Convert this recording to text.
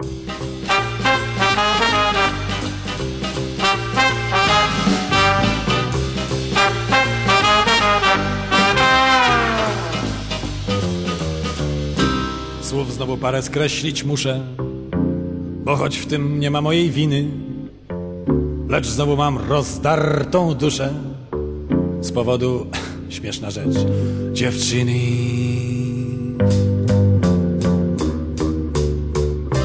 Słów znowu parę skreślić muszę, bo choć w tym nie ma mojej winy, lecz znowu mam rozdartą duszę z powodu, śmieszna rzecz, dziewczyny.